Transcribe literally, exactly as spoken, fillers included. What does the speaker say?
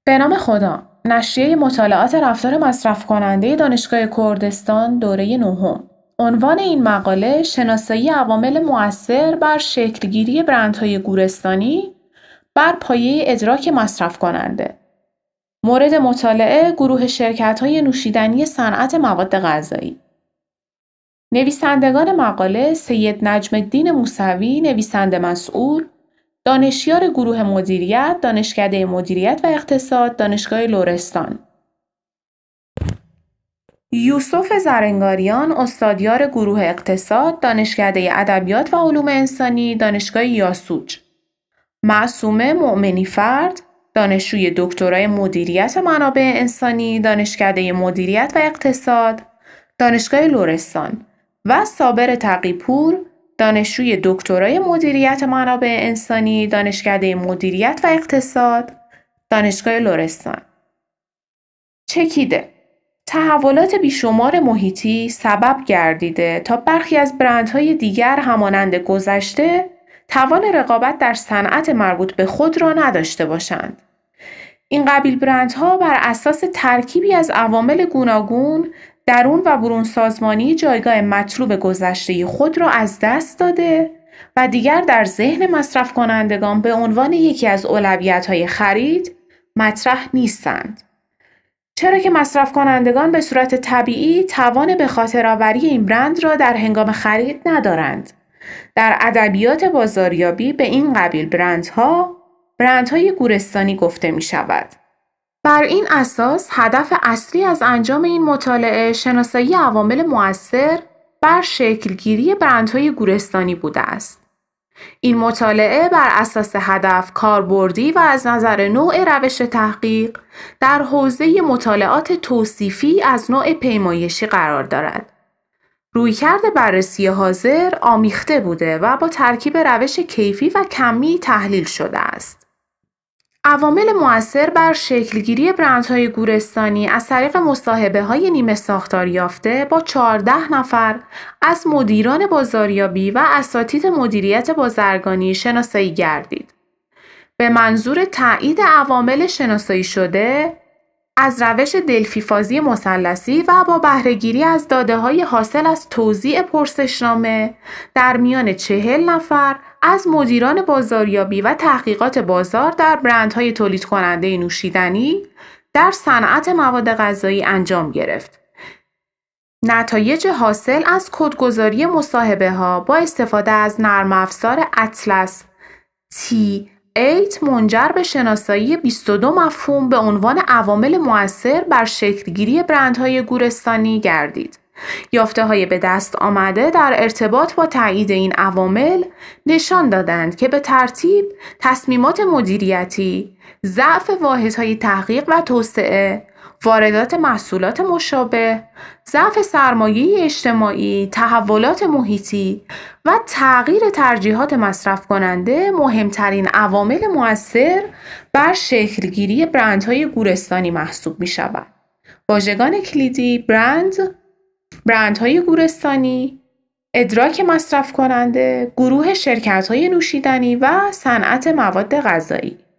به نام خدا. نشریه مطالعات رفتار مصرف کننده دانشگاه کردستان دوره نهم. عنوان این مقاله شناسایی عوامل مؤثر بر شکلگیری برندهای گورستانی بر پایه ادراک مصرف کننده. مورد مطالعه گروه شرکت‌های نوشیدنی صنعت مواد غذایی. نویسندگان مقاله سید نجم الدین موسوی، نویسنده مسئول، دانشیار گروه مدیریت، دانشکده مدیریت و اقتصاد، دانشگاه لرستان. یوسف زرنگاریان، استادیار گروه اقتصاد، دانشکده ادبیات و علوم انسانی، دانشگاه یاسوج. معصومه مؤمنی فرد، دانشجوی دکترای مدیریت منابع انسانی، دانشکده مدیریت و اقتصاد، دانشگاه لرستان و صابر تقی‌پور، دانشجوی دکترای مدیریت منابع انسانی، دانشکده مدیریت و اقتصاد، دانشگاه لرستان. چکیده تحولات بیشمار محیطی سبب گردیده تا برخی از برندهای دیگر همانند گذشته توان رقابت در صنعت مربوط به خود را نداشته باشند. این قبیل برندها بر اساس ترکیبی از عوامل گوناگون درون و برون سازمانی جایگاه مطلوب گذشته خود را از دست داده و دیگر در ذهن مصرف کنندگان به عنوان یکی از اولویت‌های خرید مطرح نیستند. چرا که مصرف کنندگان به صورت طبیعی توان به خاطر آوری این برند را در هنگام خرید ندارند. در ادبیات بازاریابی به این قبیل برندها برندهای گورستانی گفته می شود. بر این اساس هدف اصلی از انجام این مطالعه شناسایی عوامل مؤثر بر شکلگیری برندهای گورستانی بوده است. این مطالعه بر اساس هدف کاربردی و از نظر نوع روش تحقیق در حوزه مطالعات توصیفی از نوع پیمایشی قرار دارد. رویکرد بررسی حاضر آمیخته بوده و با ترکیب روش کیفی و کمی تحلیل شده است. عوامل مؤثر بر شکلگیری برندهای گورستانی از طریق مصاحبه‌های نیمه ساختار یافته با چهارده نفر از مدیران بازاریابی و اساتید مدیریت بازرگانی شناسایی گردید. به منظور تایید عوامل شناسایی شده، از روش دلفی فازی مثلثی و با بهره‌گیری از داده‌های حاصل از توزیع پرسشنامه در میان چهل نفر از مدیران بازاریابی و تحقیقات بازار در برندهای تولید کننده نوشیدنی در صنعت مواد غذایی انجام گرفت. نتایج حاصل از کدگذاری مصاحبه‌ها با استفاده از نرم افزار اطلس تی هشت منجر به شناسایی بیست و دو مفهوم به عنوان عوامل مؤثر بر شکلگیری برندهای گورستانی گردید. یافته‌های به دست آمده در ارتباط با تایید این عوامل نشان دادند که به ترتیب تصمیمات مدیریتی، ضعف واحدهای تحقیق و توسعه، واردات محصولات مشابه، ضعف سرمایه اجتماعی، تحولات محیطی و تغییر ترجیحات مصرف کننده مهمترین عوامل مؤثر بر شکلگیری برندهای گورستانی محسوب می شود. واژگان کلیدی برند، برندهای گورستانی، ادراک مصرف کننده، گروه شرکت‌های نوشیدنی و صنعت مواد غذایی.